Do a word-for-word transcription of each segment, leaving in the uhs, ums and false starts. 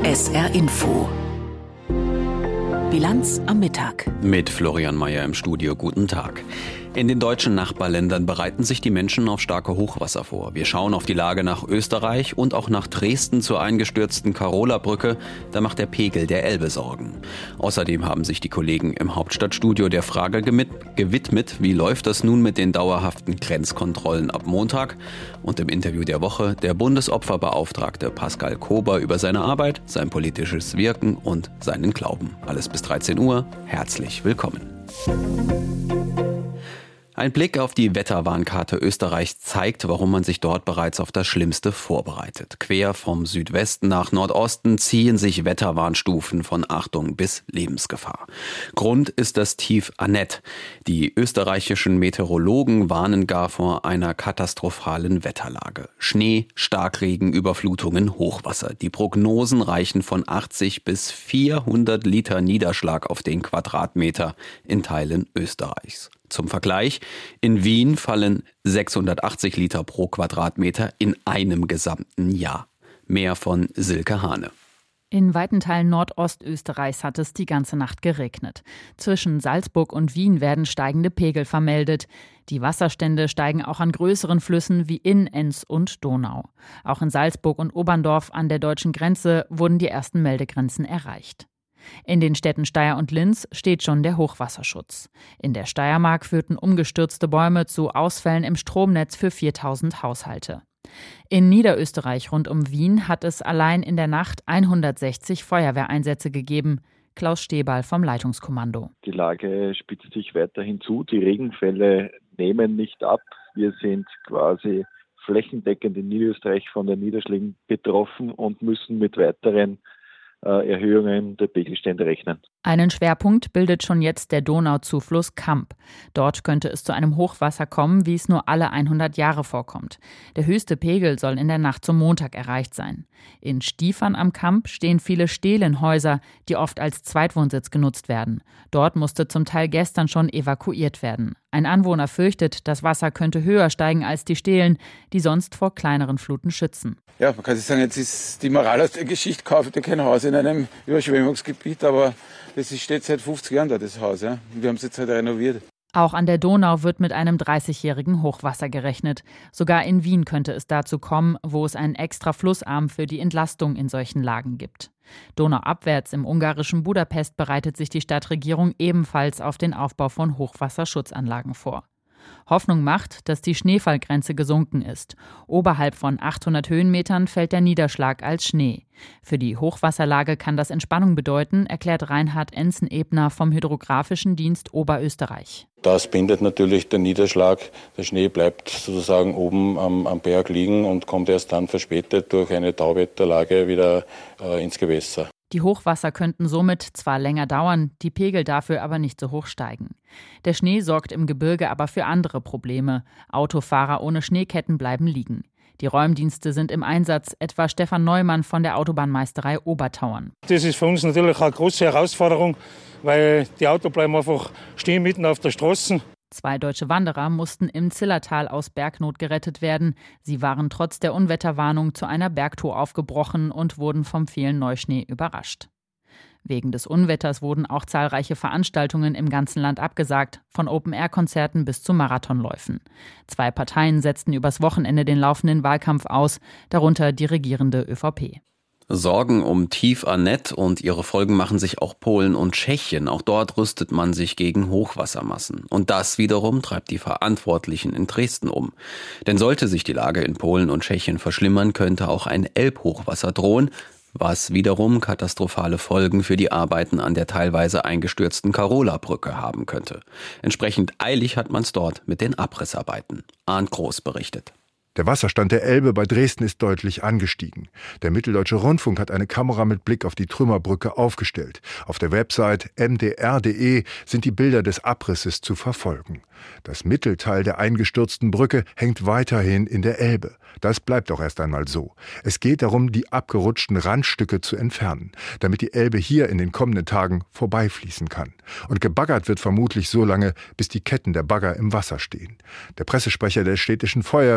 S R Info. Bilanz am Mittag. Mit Florian Mayer im Studio. Guten Tag. In den deutschen Nachbarländern bereiten sich die Menschen auf starke Hochwasser vor. Wir schauen auf die Lage nach Österreich und auch nach Dresden zur eingestürzten Karola-Brücke. Da macht der Pegel der Elbe Sorgen. Außerdem haben sich die Kollegen im Hauptstadtstudio der Frage gewidmet, wie läuft das nun mit den dauerhaften Grenzkontrollen ab Montag? Und im Interview der Woche der Bundesopferbeauftragte Pascal Kober über seine Arbeit, sein politisches Wirken und seinen Glauben. Alles bis dreizehn Uhr. Herzlich willkommen. Ein Blick auf die Wetterwarnkarte Österreichs zeigt, warum man sich dort bereits auf das Schlimmste vorbereitet. Quer vom Südwesten nach Nordosten ziehen sich Wetterwarnstufen von Achtung bis Lebensgefahr. Grund ist das Tief Annette. Die österreichischen Meteorologen warnen gar vor einer katastrophalen Wetterlage. Schnee, Starkregen, Überflutungen, Hochwasser. Die Prognosen reichen von achtzig bis vierhundert Liter Niederschlag auf den Quadratmeter in Teilen Österreichs. Zum Vergleich, in Wien fallen sechshundertachtzig Liter pro Quadratmeter in einem gesamten Jahr. Mehr von Silke Hane. In weiten Teilen Nordostösterreichs hat es die ganze Nacht geregnet. Zwischen Salzburg und Wien werden steigende Pegel vermeldet. Die Wasserstände steigen auch an größeren Flüssen wie Inn, Enns und Donau. Auch in Salzburg und Oberndorf an der deutschen Grenze wurden die ersten Meldegrenzen erreicht. In den Städten Steyr und Linz steht schon der Hochwasserschutz. In der Steiermark führten umgestürzte Bäume zu Ausfällen im Stromnetz für viertausend Haushalte. In Niederösterreich rund um Wien hat es allein in der Nacht hundertsechzig Feuerwehreinsätze gegeben. Klaus Stehbal vom Leitungskommando. Die Lage spitzt sich weiterhin zu. Die Regenfälle nehmen nicht ab. Wir sind quasi flächendeckend in Niederösterreich von den Niederschlägen betroffen und müssen mit weiteren Erhöhungen der Pegelstände rechnen. Einen Schwerpunkt bildet schon jetzt der Donauzufluss Kamp. Dort könnte es zu einem Hochwasser kommen, wie es nur alle hundert Jahre vorkommt. Der höchste Pegel soll in der Nacht zum Montag erreicht sein. In Stiefern am Kamp stehen viele Stehlenhäuser, die oft als Zweitwohnsitz genutzt werden. Dort musste zum Teil gestern schon evakuiert werden. Ein Anwohner fürchtet, das Wasser könnte höher steigen als die Stelen, die sonst vor kleineren Fluten schützen. Ja, man kann sich sagen, jetzt ist die Moral aus der Geschichte, kauft ihr kein Haus in einem Überschwemmungsgebiet, aber das steht seit fünfzig Jahren da, das Haus. Ja. Wir haben es jetzt halt renoviert. Auch an der Donau wird mit einem dreißigjährigen Hochwasser gerechnet. Sogar in Wien könnte es dazu kommen, wo es einen extra Flussarm für die Entlastung in solchen Lagen gibt. Donauabwärts im ungarischen Budapest bereitet sich die Stadtregierung ebenfalls auf den Aufbau von Hochwasserschutzanlagen vor. Hoffnung macht, dass die Schneefallgrenze gesunken ist. Oberhalb von achthundert Höhenmetern fällt der Niederschlag als Schnee. Für die Hochwasserlage kann das Entspannung bedeuten, erklärt Reinhard Enzen-Ebner vom Hydrographischen Dienst Oberösterreich. Das bindet natürlich den Niederschlag. Der Schnee bleibt sozusagen oben am, am Berg liegen und kommt erst dann verspätet durch eine Tauwetterlage wieder äh, ins Gewässer. Die Hochwasser könnten somit zwar länger dauern, die Pegel dafür aber nicht so hoch steigen. Der Schnee sorgt im Gebirge aber für andere Probleme. Autofahrer ohne Schneeketten bleiben liegen. Die Räumdienste sind im Einsatz, etwa Stefan Neumann von der Autobahnmeisterei Obertauern. Das ist für uns natürlich eine große Herausforderung, weil die Autos bleiben einfach stehen mitten auf der Straße. Zwei deutsche Wanderer mussten im Zillertal aus Bergnot gerettet werden. Sie waren trotz der Unwetterwarnung zu einer Bergtour aufgebrochen und wurden vom vielen Neuschnee überrascht. Wegen des Unwetters wurden auch zahlreiche Veranstaltungen im ganzen Land abgesagt, von Open-Air-Konzerten bis zu Marathonläufen. Zwei Parteien setzten übers Wochenende den laufenden Wahlkampf aus, darunter die regierende ÖVP. Sorgen um Tief Annette und ihre Folgen machen sich auch Polen und Tschechien. Auch dort rüstet man sich gegen Hochwassermassen. Und das wiederum treibt die Verantwortlichen in Dresden um. Denn sollte sich die Lage in Polen und Tschechien verschlimmern, könnte auch ein Elbhochwasser drohen, was wiederum katastrophale Folgen für die Arbeiten an der teilweise eingestürzten Karola-Brücke haben könnte. Entsprechend eilig hat man es dort mit den Abrissarbeiten. Arndt Groß berichtet. Der Wasserstand der Elbe bei Dresden ist deutlich angestiegen. Der Mitteldeutsche Rundfunk hat eine Kamera mit Blick auf die Trümmerbrücke aufgestellt. Auf der Website m d r punkt d e sind die Bilder des Abrisses zu verfolgen. Das Mittelteil der eingestürzten Brücke hängt weiterhin in der Elbe. Das bleibt auch erst einmal so. Es geht darum, die abgerutschten Randstücke zu entfernen, damit die Elbe hier in den kommenden Tagen vorbeifließen kann. Und gebaggert wird vermutlich so lange, bis die Ketten der Bagger im Wasser stehen. Der Pressesprecher der städtischen Feuerwehr der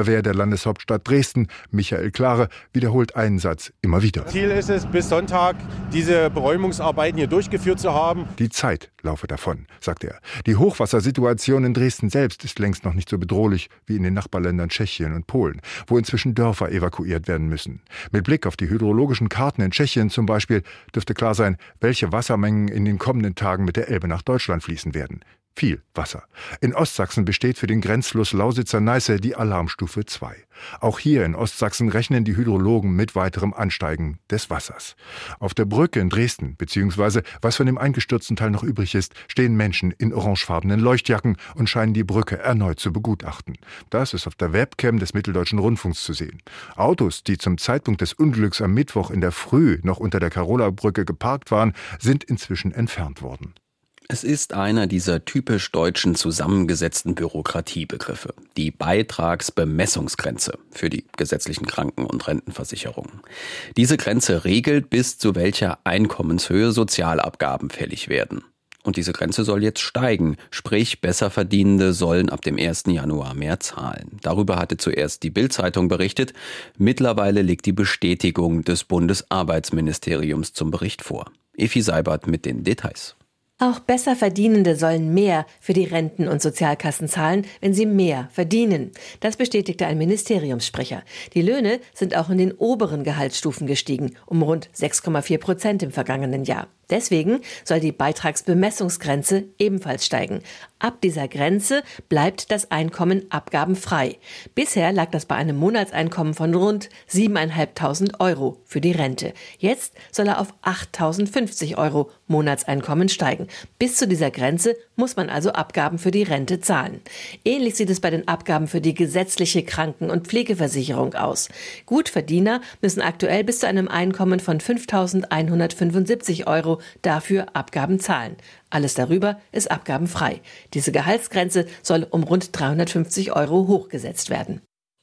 Landeshauptstadt Dresden, Michael Klare, wiederholt einen Satz immer wieder. Ziel ist es, bis Sonntag diese Beräumungsarbeiten hier durchgeführt zu haben. Die Zeit laufe davon, sagt er. Die Hochwassersituation in Dresden selbst ist längst noch nicht so bedrohlich wie in den Nachbarländern Tschechien und Polen, wo inzwischen Dörfer evakuiert werden müssen. Mit Blick auf die hydrologischen Karten in Tschechien zum Beispiel dürfte klar sein, welche Wassermengen in den kommenden Tagen mit der Elbe nach Deutschland fließen werden. Viel Wasser. In Ostsachsen besteht für den Grenzfluss Lausitzer Neiße die Alarmstufe zwei. Auch hier in Ostsachsen rechnen die Hydrologen mit weiterem Ansteigen des Wassers. Auf der Brücke in Dresden, beziehungsweise was von dem eingestürzten Teil noch übrig ist, stehen Menschen in orangefarbenen Leuchtjacken und scheinen die Brücke erneut zu begutachten. Das ist auf der Webcam des Mitteldeutschen Rundfunks zu sehen. Autos, die zum Zeitpunkt des Unglücks am Mittwoch in der Früh noch unter der Karola-Brücke geparkt waren, sind inzwischen entfernt worden. Es ist einer dieser typisch deutschen zusammengesetzten Bürokratiebegriffe, die Beitragsbemessungsgrenze für die gesetzlichen Kranken- und Rentenversicherungen. Diese Grenze regelt, bis zu welcher Einkommenshöhe Sozialabgaben fällig werden. Und diese Grenze soll jetzt steigen, sprich Besserverdienende sollen ab dem ersten Januar mehr zahlen. Darüber hatte zuerst die Bild-Zeitung berichtet. Mittlerweile liegt die Bestätigung des Bundesarbeitsministeriums zum Bericht vor. Effi Seibert mit den Details. Auch Besserverdienende sollen mehr für die Renten- und Sozialkassen zahlen, wenn sie mehr verdienen. Das bestätigte ein Ministeriumssprecher. Die Löhne sind auch in den oberen Gehaltsstufen gestiegen, um rund sechs Komma vier Prozent im vergangenen Jahr. Deswegen soll die Beitragsbemessungsgrenze ebenfalls steigen. Ab dieser Grenze bleibt das Einkommen abgabenfrei. Bisher lag das bei einem Monatseinkommen von rund siebentausendfünfhundert Euro für die Rente. Jetzt soll er auf achttausendfünfzig Euro Monatseinkommen steigen. Bis zu dieser Grenze muss man also Abgaben für die Rente zahlen. Ähnlich sieht es bei den Abgaben für die gesetzliche Kranken- und Pflegeversicherung aus. Gutverdiener müssen aktuell bis zu einem Einkommen von fünftausendeinhundertfünfundsiebzig Euro dafür Abgaben zahlen. Alles darüber ist abgabenfrei. Diese Gehaltsgrenze soll um rund dreihundertfünfzig Euro hochgesetzt werden.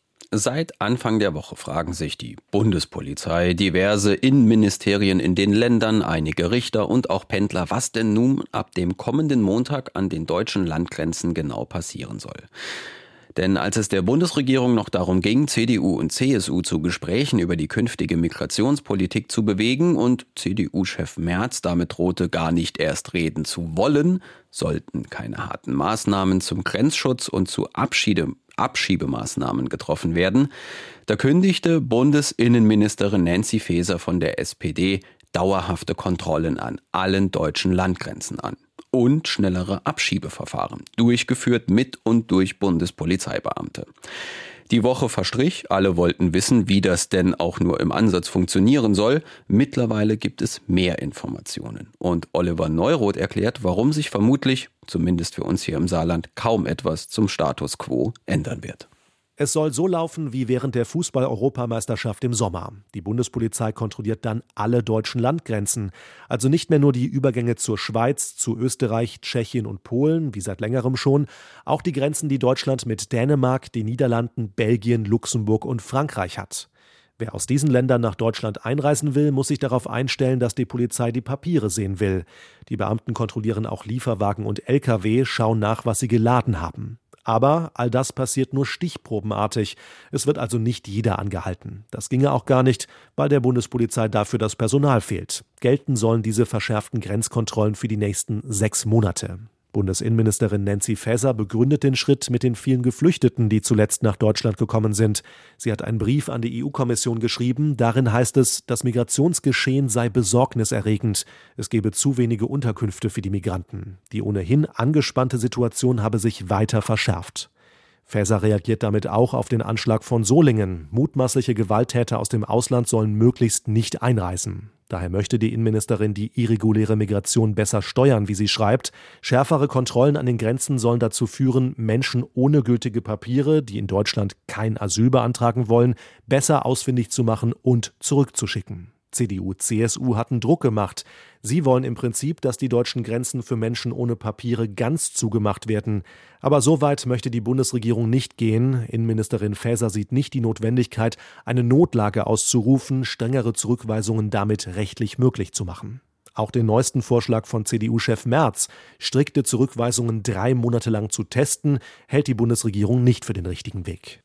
Seit Anfang der Woche fragen sich die Bundespolizei, diverse Innenministerien in den Ländern, einige Richter und auch Pendler, was denn nun ab dem kommenden Montag an den deutschen Landgrenzen genau passieren soll. Denn als es der Bundesregierung noch darum ging, C D U und C S U zu Gesprächen über die künftige Migrationspolitik zu bewegen und C D U-Chef Merz damit drohte, gar nicht erst reden zu wollen, sollten keine harten Maßnahmen zum Grenzschutz und zu Abschiede, Abschiebemaßnahmen getroffen werden, da kündigte Bundesinnenministerin Nancy Faeser von der S P D dauerhafte Kontrollen an allen deutschen Landgrenzen an. Und schnellere Abschiebeverfahren, durchgeführt mit und durch Bundespolizeibeamte. Die Woche verstrich, alle wollten wissen, wie das denn auch nur im Ansatz funktionieren soll. Mittlerweile gibt es mehr Informationen. Und Oliver Neuroth erklärt, warum sich vermutlich, zumindest für uns hier im Saarland, kaum etwas zum Status quo ändern wird. Es soll so laufen wie während der Fußball-Europameisterschaft im Sommer. Die Bundespolizei kontrolliert dann alle deutschen Landgrenzen. Also nicht mehr nur die Übergänge zur Schweiz, zu Österreich, Tschechien und Polen, wie seit längerem schon. Auch die Grenzen, die Deutschland mit Dänemark, den Niederlanden, Belgien, Luxemburg und Frankreich hat. Wer aus diesen Ländern nach Deutschland einreisen will, muss sich darauf einstellen, dass die Polizei die Papiere sehen will. Die Beamten kontrollieren auch Lieferwagen und L K W, schauen nach, was sie geladen haben. Aber all das passiert nur stichprobenartig. Es wird also nicht jeder angehalten. Das ginge auch gar nicht, weil der Bundespolizei dafür das Personal fehlt. Gelten sollen diese verschärften Grenzkontrollen für die nächsten sechs Monate. Bundesinnenministerin Nancy Faeser begründet den Schritt mit den vielen Geflüchteten, die zuletzt nach Deutschland gekommen sind. Sie hat einen Brief an die E U-Kommission geschrieben. Darin heißt es, das Migrationsgeschehen sei besorgniserregend. Es gebe zu wenige Unterkünfte für die Migranten. Die ohnehin angespannte Situation habe sich weiter verschärft. Faeser reagiert damit auch auf den Anschlag von Solingen. Mutmaßliche Gewalttäter aus dem Ausland sollen möglichst nicht einreisen. Daher möchte die Innenministerin die irreguläre Migration besser steuern, wie sie schreibt. Schärfere Kontrollen an den Grenzen sollen dazu führen, Menschen ohne gültige Papiere, die in Deutschland kein Asyl beantragen wollen, besser ausfindig zu machen und zurückzuschicken. C D U, C S U hatten Druck gemacht. Sie wollen im Prinzip, dass die deutschen Grenzen für Menschen ohne Papiere ganz zugemacht werden. Aber so weit möchte die Bundesregierung nicht gehen. Innenministerin Faeser sieht nicht die Notwendigkeit, eine Notlage auszurufen, strengere Zurückweisungen damit rechtlich möglich zu machen. Auch den neuesten Vorschlag von C D U-Chef Merz, strikte Zurückweisungen drei Monate lang zu testen, hält die Bundesregierung nicht für den richtigen Weg.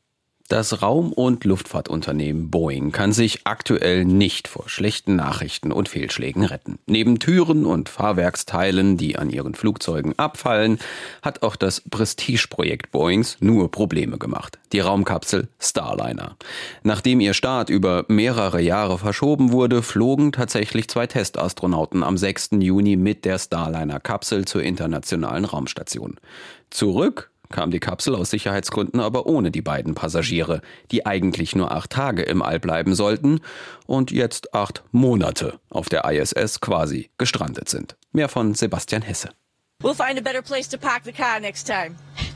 Das Raum- und Luftfahrtunternehmen Boeing kann sich aktuell nicht vor schlechten Nachrichten und Fehlschlägen retten. Neben Türen und Fahrwerksteilen, die an ihren Flugzeugen abfallen, hat auch das Prestigeprojekt Boeings nur Probleme gemacht. Die Raumkapsel Starliner. Nachdem ihr Start über mehrere Jahre verschoben wurde, flogen tatsächlich zwei Testastronauten am sechsten Juni mit der Starliner-Kapsel zur internationalen Raumstation. Zurück kam die Kapsel aus Sicherheitsgründen aber ohne die beiden Passagiere, die eigentlich nur acht Tage im All bleiben sollten und jetzt acht Monate auf der I S S quasi gestrandet sind. Mehr von Sebastian Hesse. We'll find a better place to park the car next time.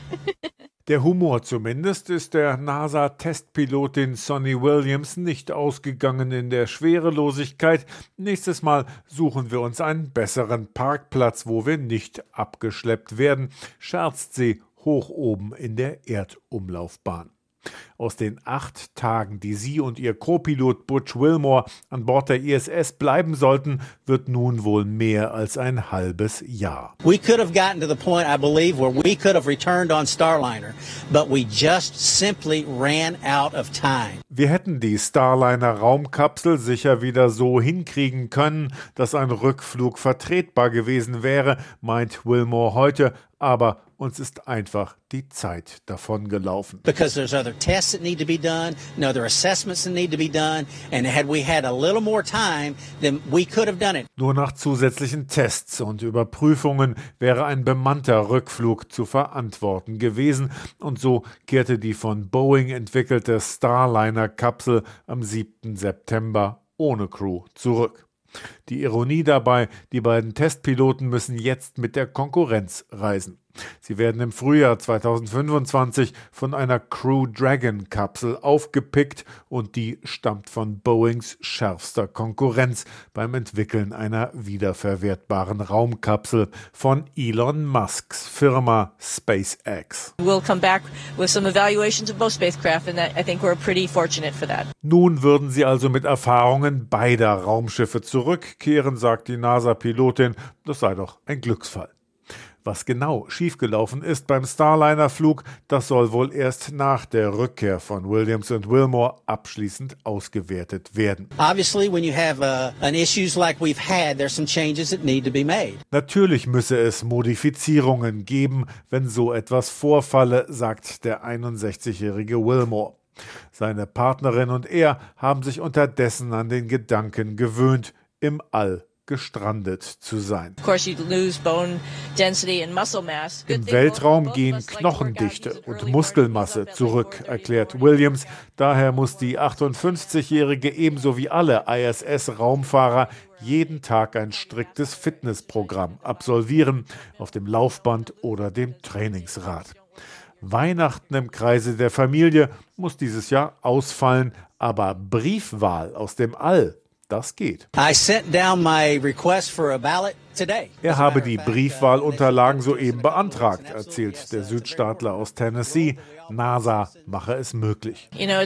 Der Humor zumindest ist der NASA-Testpilotin Sonny Williams nicht ausgegangen in der Schwerelosigkeit. Nächstes Mal suchen wir uns einen besseren Parkplatz, wo wir nicht abgeschleppt werden, scherzt sie hoch oben in der Erdumlaufbahn. Aus den acht Tagen, die sie und ihr Co-Pilot Butch Wilmore an Bord der I S S bleiben sollten, wird nun wohl mehr als ein halbes Jahr. We could have gotten to the point, I believe, where we could have returned on Starliner, but we just simply ran out of time. Wir hätten die Starliner-Raumkapsel sicher wieder so hinkriegen können, dass ein Rückflug vertretbar gewesen wäre, meint Wilmore heute, aber uns ist einfach die Zeit davongelaufen. Because there's other tests that need to be done, and other assessments that need to be done, and had we had a little more time, then we could have done it. Nur nach zusätzlichen Tests und Überprüfungen wäre ein bemannter Rückflug zu verantworten gewesen, und so kehrte die von Boeing entwickelte Starliner-Kapsel am siebten September ohne Crew zurück. Die Ironie dabei, die beiden Testpiloten müssen jetzt mit der Konkurrenz reisen. Sie werden im Frühjahr zweitausendfünfundzwanzig von einer Crew Dragon-Kapsel aufgepickt und die stammt von Boeings schärfster Konkurrenz beim Entwickeln einer wiederverwertbaren Raumkapsel von Elon Musks Firma SpaceX. We'll come back with some evaluations of both spacecraft and I think we're pretty fortunate for that. Nun würden sie also mit Erfahrungen beider Raumschiffe zurückkehren, sagt die NASA-Pilotin. Das sei doch ein Glücksfall. Was genau schiefgelaufen ist beim Starliner-Flug, das soll wohl erst nach der Rückkehr von Williams und Wilmore abschließend ausgewertet werden. Obviously, when you have uh, an issues like we've had, there's some changes that need to be made. Natürlich müsse es Modifizierungen geben, wenn so etwas vorfalle, sagt der einundsechzigjährige Wilmore. Seine Partnerin und er haben sich unterdessen an den Gedanken gewöhnt, im All gestrandet zu sein. Im Weltraum gehen Knochendichte und Muskelmasse zurück, erklärt Williams. Daher muss die achtundfünfzigjährige ebenso wie alle I S S-Raumfahrer jeden Tag ein striktes Fitnessprogramm absolvieren, auf dem Laufband oder dem Trainingsrad. Weihnachten im Kreise der Familie muss dieses Jahr ausfallen, aber Briefwahl aus dem All, das geht. I sent down my request for a ballot today. Er habe die Briefwahlunterlagen soeben beantragt, erzählt der Südstaatler aus Tennessee. NASA mache es möglich.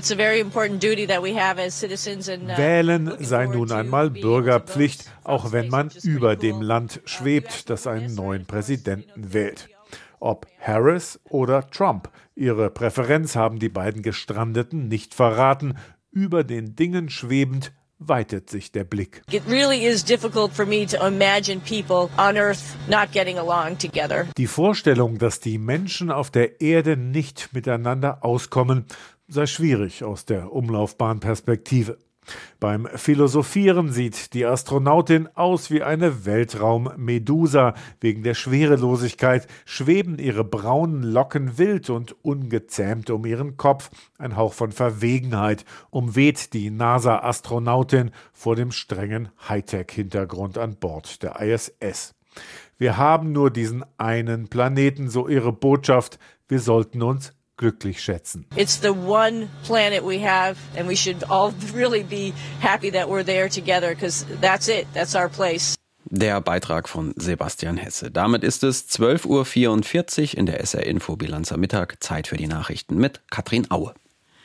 Wählen sei nun einmal Bürgerpflicht, auch wenn man über dem Land schwebt, das einen neuen Präsidenten wählt. Ob Harris oder Trump, ihre Präferenz haben die beiden Gestrandeten nicht verraten. Über den Dingen schwebend weitet sich der Blick. It really is difficult for me to imagine people on Earth not getting along together. Die Vorstellung, dass die Menschen auf der Erde nicht miteinander auskommen, sei schwierig aus der Umlaufbahnperspektive. Beim Philosophieren sieht die Astronautin aus wie eine Weltraum-Medusa. Wegen der Schwerelosigkeit schweben ihre braunen Locken wild und ungezähmt um ihren Kopf. Ein Hauch von Verwegenheit umweht die NASA-Astronautin vor dem strengen Hightech-Hintergrund an Bord der I S S. Wir haben nur diesen einen Planeten, so ihre Botschaft. Wir sollten uns glücklich schätzen. It's the one planet we have and we should all really be happy that we're there together because that's it, that's our place. Der Beitrag von Sebastian Hesse. Damit ist es zwölf Uhr vierundvierzig in der S R Info Bilanz am Mittag. Zeit für die Nachrichten mit Katrin Aue.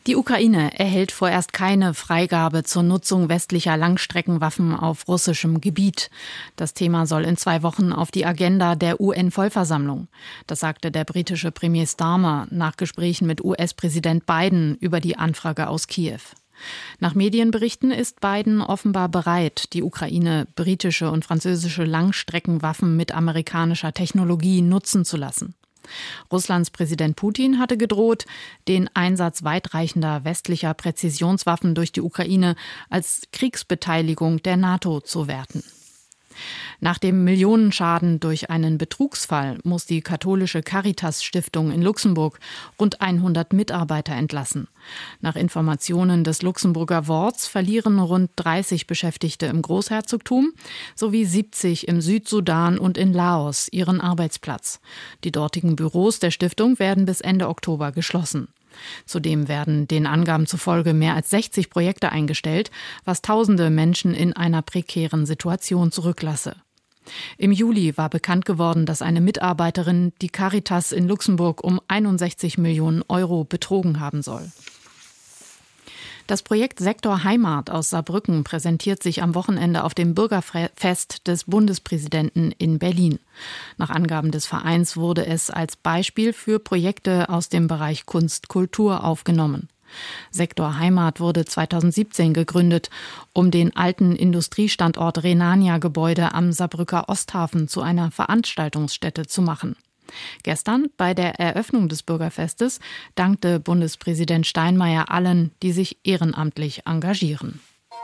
Die Ukraine erhält vorerst keine Freigabe zur Nutzung westlicher Langstreckenwaffen auf russischem Gebiet. Das Thema soll in zwei Wochen auf die Agenda der U N-Vollversammlung. Das sagte der britische Premier Starmer nach Gesprächen mit U S-Präsident Biden über die Anfrage aus Kiew. Nach Medienberichten ist Biden offenbar bereit, die Ukraine britische und französische Langstreckenwaffen mit amerikanischer Technologie nutzen zu lassen. Russlands Präsident Putin hatte gedroht, den Einsatz weitreichender westlicher Präzisionswaffen durch die Ukraine als Kriegsbeteiligung der NATO zu werten. Nach dem Millionenschaden durch einen Betrugsfall muss die katholische Caritas-Stiftung in Luxemburg rund hundert Mitarbeiter entlassen. Nach Informationen des Luxemburger Worts verlieren rund dreißig Beschäftigte im Großherzogtum sowie siebzig im Südsudan und in Laos ihren Arbeitsplatz. Die dortigen Büros der Stiftung werden bis Ende Oktober geschlossen. Zudem werden den Angaben zufolge mehr als sechzig Projekte eingestellt, was tausende Menschen in einer prekären Situation zurücklasse. Im Juli war bekannt geworden, dass eine Mitarbeiterin die Caritas in Luxemburg um einundsechzig Millionen Euro betrogen haben soll. Das Projekt Sektor Heimat aus Saarbrücken präsentiert sich am Wochenende auf dem Bürgerfest des Bundespräsidenten in Berlin. Nach Angaben des Vereins wurde es als Beispiel für Projekte aus dem Bereich Kunst, Kultur aufgenommen. Sektor Heimat wurde zweitausendsiebzehn gegründet, um den alten Industriestandort Rhenania-Gebäude am Saarbrücker Osthafen zu einer Veranstaltungsstätte zu machen. Gestern bei der Eröffnung des Bürgerfestes dankte Bundespräsident Steinmeier allen, die sich ehrenamtlich engagieren.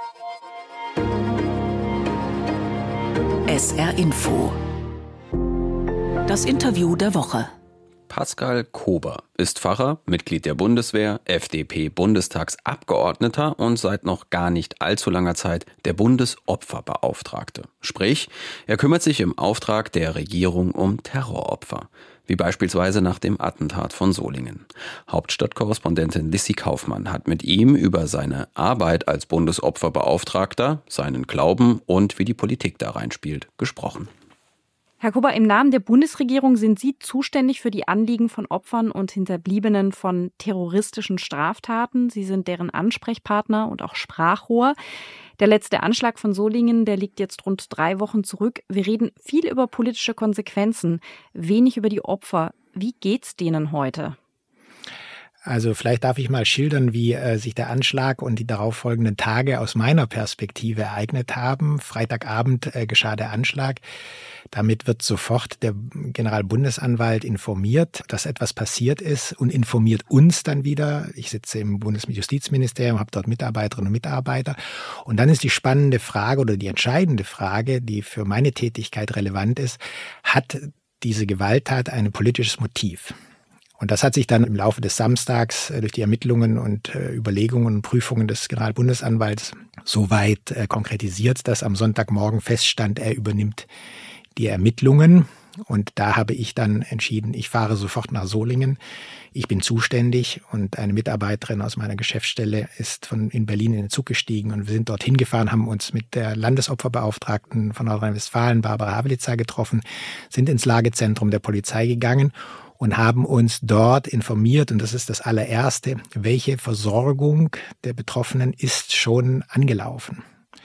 S R Info. Das Interview der Woche. Pascal Kober ist Pfarrer, Mitglied der Bundeswehr, F D P-Bundestagsabgeordneter und seit noch gar nicht allzu langer Zeit der Bundesopferbeauftragte. Sprich, er kümmert sich im Auftrag der Regierung um Terroropfer, wie beispielsweise nach dem Attentat von Solingen. Hauptstadtkorrespondentin Lissy Kaufmann hat mit ihm über seine Arbeit als Bundesopferbeauftragter, seinen Glauben und wie die Politik da reinspielt, gesprochen. Herr Kober, im Namen der Bundesregierung sind Sie zuständig für die Anliegen von Opfern und Hinterbliebenen von terroristischen Straftaten. Sie sind deren Ansprechpartner und auch Sprachrohr. Der letzte Anschlag von Solingen, der liegt jetzt rund drei Wochen zurück. Wir reden viel über politische Konsequenzen, wenig über die Opfer. Wie geht's denen heute? Also vielleicht darf ich mal schildern, wie äh, sich der Anschlag und die darauffolgenden Tage aus meiner Perspektive ereignet haben. Freitagabend äh, geschah der Anschlag. Damit wird sofort der Generalbundesanwalt informiert, dass etwas passiert ist und informiert uns dann wieder. Ich sitze im Bundesjustizministerium, habe dort Mitarbeiterinnen und Mitarbeiter. Und dann ist die spannende Frage oder die entscheidende Frage, die für meine Tätigkeit relevant ist, hat diese Gewalttat ein politisches Motiv? Und das hat sich dann im Laufe des Samstags durch die Ermittlungen und äh, Überlegungen und Prüfungen des Generalbundesanwalts so weit äh, konkretisiert, dass am Sonntagmorgen feststand, er übernimmt die Ermittlungen. Und da habe ich dann entschieden, ich fahre sofort nach Solingen. Ich bin zuständig und eine Mitarbeiterin aus meiner Geschäftsstelle ist von in Berlin in den Zug gestiegen und wir sind dorthin gefahren, haben uns mit der Landesopferbeauftragten von Nordrhein-Westfalen, Barbara Havlitzer, getroffen, sind ins Lagezentrum der Polizei gegangen und haben uns dort informiert, und das ist das allererste, welche Versorgung der Betroffenen ist schon angelaufen.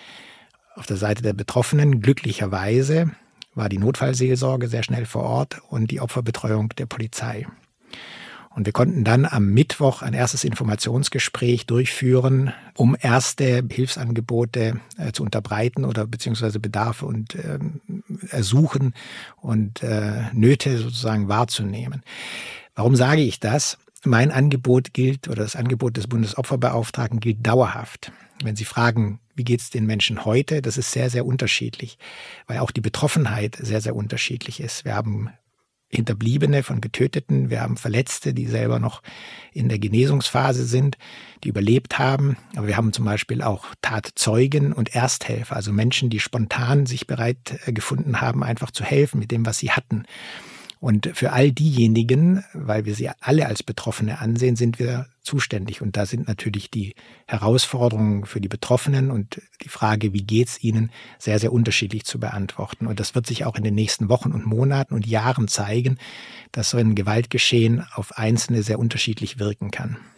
Auf der Seite der Betroffenen glücklicherweise war die Notfallseelsorge sehr schnell vor Ort und die Opferbetreuung der Polizei. Und wir konnten dann am Mittwoch ein erstes Informationsgespräch durchführen, um erste Hilfsangebote äh, zu unterbreiten oder beziehungsweise Bedarfe und äh, Ersuchen und äh, Nöte sozusagen wahrzunehmen. Warum sage ich das? Mein Angebot gilt oder das Angebot des Bundesopferbeauftragten gilt dauerhaft. Wenn Sie fragen, wie geht es den Menschen heute, das ist sehr, sehr unterschiedlich, weil auch die Betroffenheit sehr, sehr unterschiedlich ist. Wir haben Hinterbliebene von Getöteten, wir haben Verletzte, die selber noch in der Genesungsphase sind, die überlebt haben. Aber wir haben zum Beispiel auch Tatzeugen und Ersthelfer, also Menschen, die spontan sich bereit gefunden haben, einfach zu helfen mit dem, was sie hatten. Und für all diejenigen, weil wir sie alle als Betroffene ansehen, sind wir zuständig. Und da sind natürlich die Herausforderungen für die Betroffenen und die Frage, wie geht's ihnen, sehr, sehr unterschiedlich zu beantworten. Und das wird sich auch in den nächsten Wochen und Monaten und Jahren zeigen, dass so ein Gewaltgeschehen auf Einzelne sehr unterschiedlich wirken kann.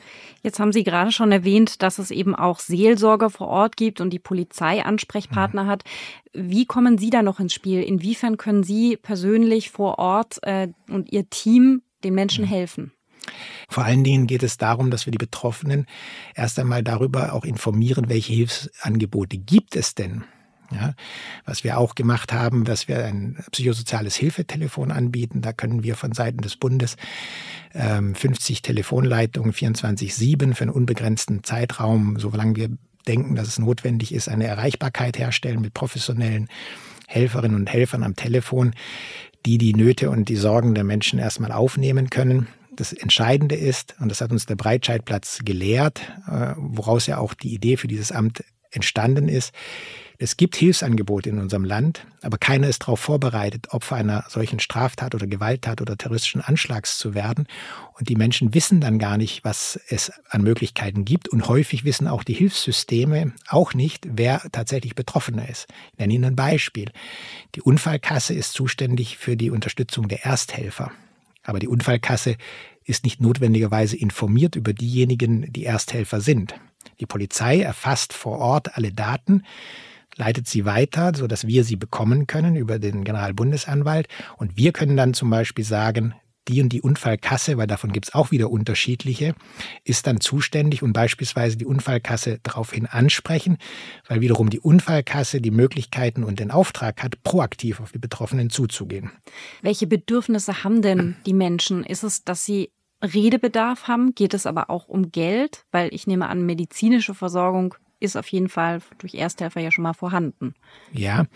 Jetzt haben Sie gerade schon erwähnt, dass es eben auch Seelsorger vor Ort gibt und die Polizei Ansprechpartner mhm. hat. Wie kommen Sie da noch ins Spiel? Inwiefern können Sie persönlich vor Ort äh, und Ihr Team den Menschen mhm. helfen? Vor allen Dingen geht es darum, dass wir die Betroffenen erst einmal darüber auch informieren, welche Hilfsangebote gibt es denn. Ja, was wir auch gemacht haben, dass wir ein psychosoziales Hilfetelefon anbieten. Da können wir von Seiten des Bundes ähm, fünfzig Telefonleitungen vierundzwanzig sieben für einen unbegrenzten Zeitraum, solange wir denken, dass es notwendig ist, eine Erreichbarkeit herstellen mit professionellen Helferinnen und Helfern am Telefon, die die Nöte und die Sorgen der Menschen erstmal aufnehmen können. Das Entscheidende ist, und das hat uns der Breitscheidplatz gelehrt, äh, woraus ja auch die Idee für dieses Amt entstanden ist. Es gibt Hilfsangebote in unserem Land, aber keiner ist darauf vorbereitet, Opfer einer solchen Straftat oder Gewalttat oder terroristischen Anschlags zu werden. Und die Menschen wissen dann gar nicht, was es an Möglichkeiten gibt. Und häufig wissen auch die Hilfssysteme auch nicht, wer tatsächlich Betroffener ist. Ich nenne Ihnen ein Beispiel. Die Unfallkasse ist zuständig für die Unterstützung der Ersthelfer. Aber die Unfallkasse ist nicht notwendigerweise informiert über diejenigen, die Ersthelfer sind. Die Polizei erfasst vor Ort alle Daten, leitet sie weiter, sodass wir sie bekommen können über den Generalbundesanwalt. Und wir können dann zum Beispiel sagen, die und die Unfallkasse, weil davon gibt es auch wieder unterschiedliche, ist dann zuständig und beispielsweise die Unfallkasse daraufhin ansprechen, weil wiederum die Unfallkasse die Möglichkeiten und den Auftrag hat, proaktiv auf die Betroffenen zuzugehen. Welche Bedürfnisse haben denn die Menschen? Ist es, dass sie Redebedarf haben? Geht es aber auch um Geld? Weil ich nehme an, medizinische Versorgung ist auf jeden Fall durch Ersthelfer ja schon mal vorhanden. Ja,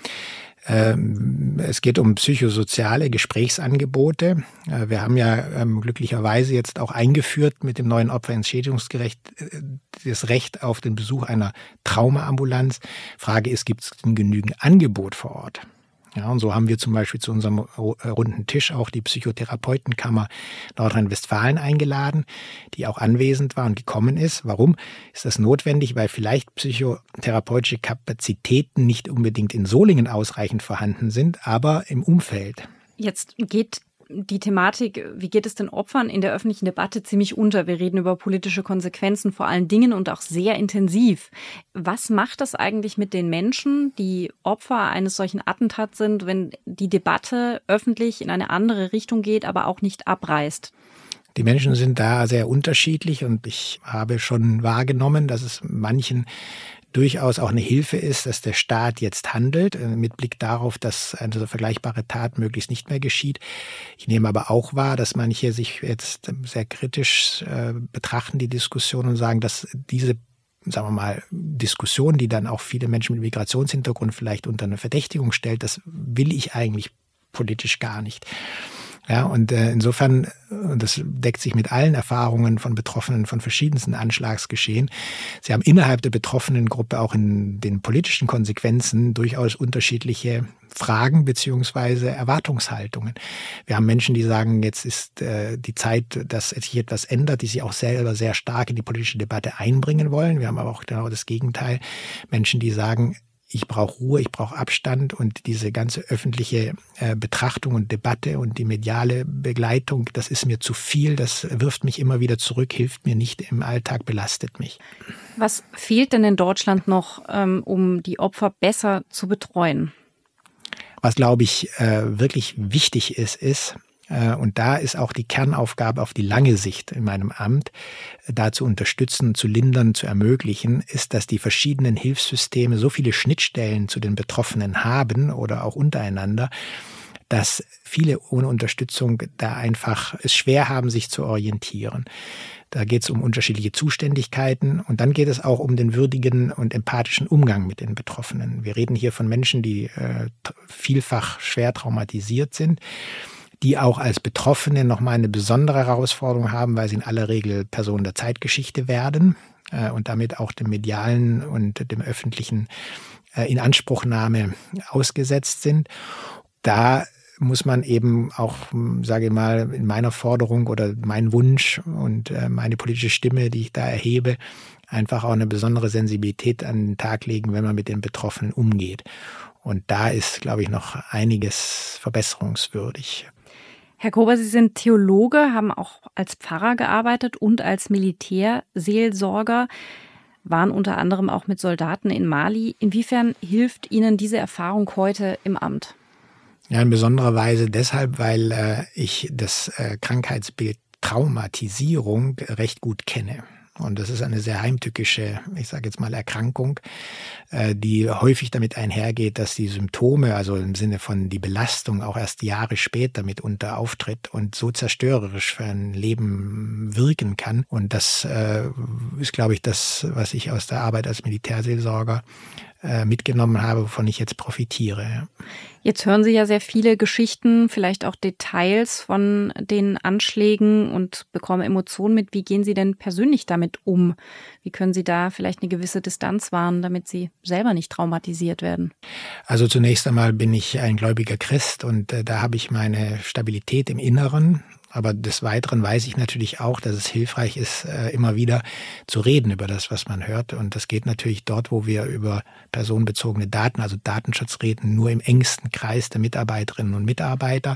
ähm, es geht um psychosoziale Gesprächsangebote. Äh, wir haben ja ähm, glücklicherweise jetzt auch eingeführt mit dem neuen Opferentschädigungsgericht äh, das Recht auf den Besuch einer Traumaambulanz. Frage ist, gibt es genügend Angebot vor Ort? Ja, und so haben wir zum Beispiel zu unserem runden Tisch auch die Psychotherapeutenkammer Nordrhein-Westfalen eingeladen, die auch anwesend war und gekommen ist. Warum ist das notwendig? Weil vielleicht psychotherapeutische Kapazitäten nicht unbedingt in Solingen ausreichend vorhanden sind, aber im Umfeld. Jetzt geht die Thematik, wie geht es den Opfern in der öffentlichen Debatte ziemlich unter. Wir reden über politische Konsequenzen vor allen Dingen und auch sehr intensiv. Was macht das eigentlich mit den Menschen, die Opfer eines solchen Attentats sind, wenn die Debatte öffentlich in eine andere Richtung geht, aber auch nicht abreißt? Die Menschen sind da sehr unterschiedlich und ich habe schon wahrgenommen, dass es manchen durchaus auch eine Hilfe ist, dass der Staat jetzt handelt, mit Blick darauf, dass eine so vergleichbare Tat möglichst nicht mehr geschieht. Ich nehme aber auch wahr, dass manche sich jetzt sehr kritisch äh, betrachten, die Diskussion, und sagen, dass diese, sagen wir mal, Diskussion, die dann auch viele Menschen mit Migrationshintergrund vielleicht unter eine Verdächtigung stellt, das will ich eigentlich politisch gar nicht. Ja, und äh, insofern, und das deckt sich mit allen Erfahrungen von Betroffenen von verschiedensten Anschlagsgeschehen, sie haben innerhalb der betroffenen Gruppe auch in den politischen Konsequenzen durchaus unterschiedliche Fragen beziehungsweise Erwartungshaltungen. Wir haben Menschen, die sagen, jetzt ist äh, die Zeit, dass sich etwas ändert, die sich auch selber sehr stark in die politische Debatte einbringen wollen. Wir haben aber auch genau das Gegenteil. Menschen, die sagen, ich brauche Ruhe, ich brauche Abstand, und diese ganze öffentliche äh, Betrachtung und Debatte und die mediale Begleitung, das ist mir zu viel, das wirft mich immer wieder zurück, hilft mir nicht im Alltag, belastet mich. Was fehlt denn in Deutschland noch, ähm, um die Opfer besser zu betreuen? Was, glaube ich, äh, wirklich wichtig ist, ist, und da ist auch die Kernaufgabe auf die lange Sicht in meinem Amt, da zu unterstützen, zu lindern, zu ermöglichen, ist, dass die verschiedenen Hilfssysteme so viele Schnittstellen zu den Betroffenen haben oder auch untereinander, dass viele ohne Unterstützung da einfach es schwer haben, sich zu orientieren. Da geht es um unterschiedliche Zuständigkeiten und dann geht es auch um den würdigen und empathischen Umgang mit den Betroffenen. Wir reden hier von Menschen, die äh, vielfach schwer traumatisiert sind, die auch als Betroffene nochmal eine besondere Herausforderung haben, weil sie in aller Regel Personen der Zeitgeschichte werden äh, und damit auch dem medialen und dem öffentlichen äh, Inanspruchnahme ausgesetzt sind. Da muss man eben auch, sage ich mal, in meiner Forderung oder mein Wunsch und äh, meine politische Stimme, die ich da erhebe, einfach auch eine besondere Sensibilität an den Tag legen, wenn man mit den Betroffenen umgeht. Und da ist, glaube ich, noch einiges verbesserungswürdig. Herr Kober, Sie sind Theologe, haben auch als Pfarrer gearbeitet und als Militärseelsorger, waren unter anderem auch mit Soldaten in Mali. Inwiefern hilft Ihnen diese Erfahrung heute im Amt? Ja, in besonderer Weise deshalb, weil äh, ich das äh, Krankheitsbild Traumatisierung recht gut kenne. Und das ist eine sehr heimtückische, ich sage jetzt mal, Erkrankung, die häufig damit einhergeht, dass die Symptome, also im Sinne von die Belastung, auch erst Jahre später mitunter auftritt und so zerstörerisch für ein Leben wirken kann. Und das ist, glaube ich, das, was ich aus der Arbeit als Militärseelsorger mitgenommen habe, wovon ich jetzt profitiere. Jetzt hören Sie ja sehr viele Geschichten, vielleicht auch Details von den Anschlägen und bekommen Emotionen mit. Wie gehen Sie denn persönlich damit um? Wie können Sie da vielleicht eine gewisse Distanz wahren, damit Sie selber nicht traumatisiert werden? Also zunächst einmal bin ich ein gläubiger Christ und äh, da habe ich meine Stabilität im Inneren. Aber des Weiteren weiß ich natürlich auch, dass es hilfreich ist, immer wieder zu reden über das, was man hört. Und das geht natürlich dort, wo wir über personenbezogene Daten, also Datenschutz reden, nur im engsten Kreis der Mitarbeiterinnen und Mitarbeiter.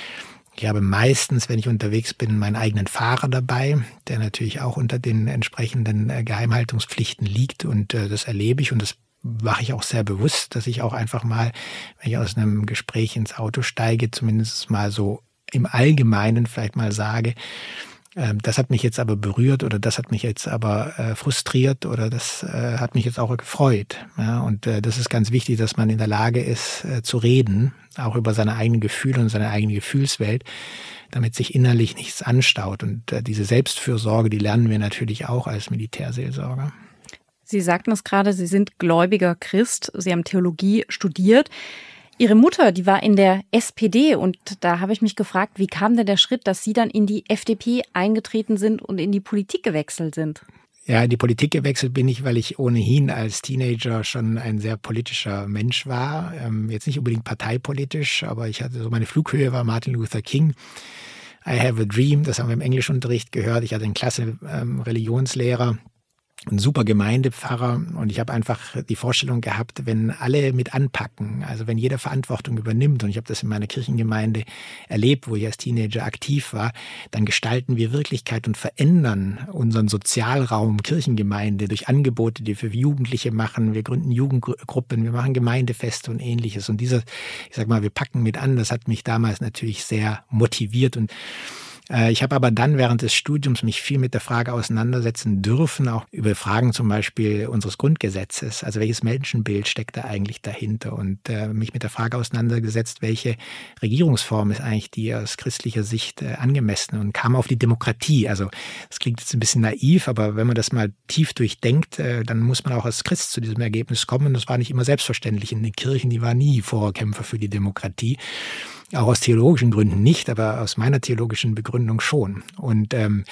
Ich habe meistens, wenn ich unterwegs bin, meinen eigenen Fahrer dabei, der natürlich auch unter den entsprechenden Geheimhaltungspflichten liegt. Und das erlebe ich und das mache ich auch sehr bewusst, dass ich auch einfach mal, wenn ich aus einem Gespräch ins Auto steige, zumindest mal so im Allgemeinen vielleicht mal sage, äh, das hat mich jetzt aber berührt oder das hat mich jetzt aber äh, frustriert oder das äh, hat mich jetzt auch gefreut. Ja, und äh, das ist ganz wichtig, dass man in der Lage ist, äh, zu reden, auch über seine eigenen Gefühle und seine eigene Gefühlswelt, damit sich innerlich nichts anstaut. Und äh, diese Selbstfürsorge, die lernen wir natürlich auch als Militärseelsorger. Sie sagten es gerade, Sie sind gläubiger Christ, Sie haben Theologie studiert. Ihre Mutter, die war in der S P D und da habe ich mich gefragt, wie kam denn der Schritt, dass Sie dann in die F D P eingetreten sind und in die Politik gewechselt sind? Ja, in die Politik gewechselt bin ich, weil ich ohnehin als Teenager schon ein sehr politischer Mensch war. Ähm, jetzt nicht unbedingt parteipolitisch, aber ich hatte so meine Flughöhe war Martin Luther King. I have a dream, das haben wir im Englischunterricht gehört. Ich hatte einen klasse ähm, Religionslehrer. Ein super Gemeindepfarrer und ich habe einfach die Vorstellung gehabt, wenn alle mit anpacken, also wenn jeder Verantwortung übernimmt und ich habe das in meiner Kirchengemeinde erlebt, wo ich als Teenager aktiv war, dann gestalten wir Wirklichkeit und verändern unseren Sozialraum Kirchengemeinde durch Angebote, die wir für Jugendliche machen. Wir gründen Jugendgruppen, wir machen Gemeindefeste und Ähnliches und dieser, ich sag mal, wir packen mit an, das hat mich damals natürlich sehr motiviert und ich habe aber dann während des Studiums mich viel mit der Frage auseinandersetzen dürfen, auch über Fragen zum Beispiel unseres Grundgesetzes. Also welches Menschenbild steckt da eigentlich dahinter? Und äh, mich mit der Frage auseinandergesetzt, welche Regierungsform ist eigentlich die aus christlicher Sicht äh, angemessen und kam auf die Demokratie. Also das klingt jetzt ein bisschen naiv, aber wenn man das mal tief durchdenkt, äh, dann muss man auch als Christ zu diesem Ergebnis kommen. Das war nicht immer selbstverständlich in den Kirchen, die waren nie Vorkämpfer für die Demokratie. Auch aus theologischen Gründen nicht, aber aus meiner theologischen Begründung schon. Und ähm,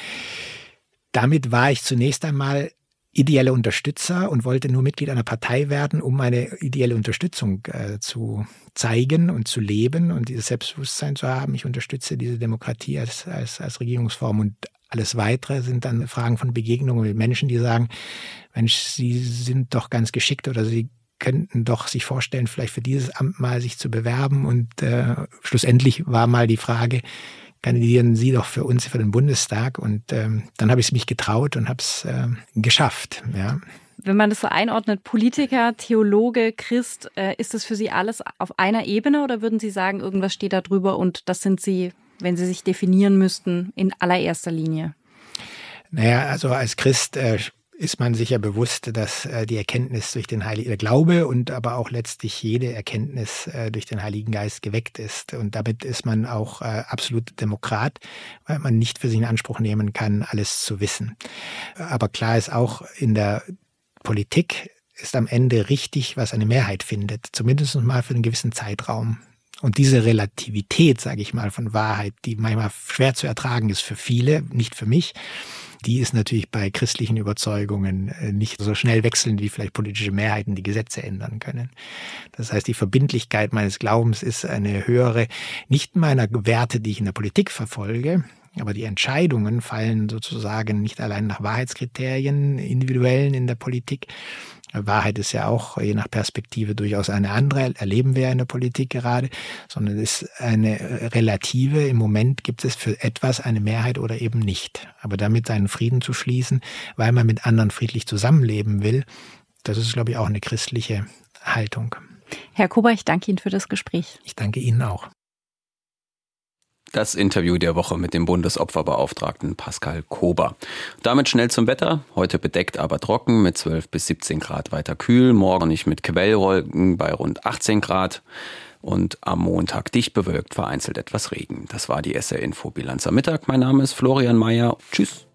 damit war ich zunächst einmal ideeller Unterstützer und wollte nur Mitglied einer Partei werden, um meine ideelle Unterstützung äh, zu zeigen und zu leben und dieses Selbstbewusstsein zu haben. Ich unterstütze diese Demokratie als, als, als Regierungsform und alles Weitere sind dann Fragen von Begegnungen mit Menschen, die sagen, Mensch, Sie sind doch ganz geschickt oder Sie könnten doch sich vorstellen, vielleicht für dieses Amt mal sich zu bewerben. Und äh, schlussendlich war mal die Frage, kandidieren Sie doch für uns, für den Bundestag. Und ähm, dann habe ich es mich getraut und habe es äh, geschafft. Ja. Wenn man das so einordnet, Politiker, Theologe, Christ, äh, ist das für Sie alles auf einer Ebene oder würden Sie sagen, irgendwas steht da drüber und das sind Sie, wenn Sie sich definieren müssten, in allererster Linie? Naja, also als Christ äh, ist man sich ja bewusst, dass äh, die Erkenntnis durch den Heiligen, der Glaube und aber auch letztlich jede Erkenntnis äh, durch den Heiligen Geist geweckt ist. Und damit ist man auch äh, absolut Demokrat, weil man nicht für sich in Anspruch nehmen kann, alles zu wissen. Aber klar ist auch, in der Politik ist am Ende richtig, was eine Mehrheit findet, zumindest mal für einen gewissen Zeitraum. Und diese Relativität, sage ich mal, von Wahrheit, die manchmal schwer zu ertragen ist für viele, nicht für mich, die ist natürlich bei christlichen Überzeugungen nicht so schnell wechselnd, wie vielleicht politische Mehrheiten die Gesetze ändern können. Das heißt, die Verbindlichkeit meines Glaubens ist eine höhere, nicht meiner Werte, die ich in der Politik verfolge, Aber die Entscheidungen fallen sozusagen nicht allein nach Wahrheitskriterien, individuellen in der Politik. Wahrheit ist ja auch je nach Perspektive durchaus eine andere, erleben wir in der Politik gerade, sondern es ist eine relative. Im Moment gibt es für etwas eine Mehrheit oder eben nicht. Aber damit einen Frieden zu schließen, weil man mit anderen friedlich zusammenleben will, das ist, glaube ich, auch eine christliche Haltung. Herr Kober, ich danke Ihnen für das Gespräch. Ich danke Ihnen auch. Das Interview der Woche mit dem Bundesopferbeauftragten Pascal Kober. Damit schnell zum Wetter. Heute bedeckt, aber trocken mit zwölf bis siebzehn Grad, weiter kühl. Morgen nicht mit Quellwolken bei rund achtzehn Grad. Und am Montag dicht bewölkt, vereinzelt etwas Regen. Das war die S R Info Bilanz am Mittag. Mein Name ist Florian Mayer. Tschüss.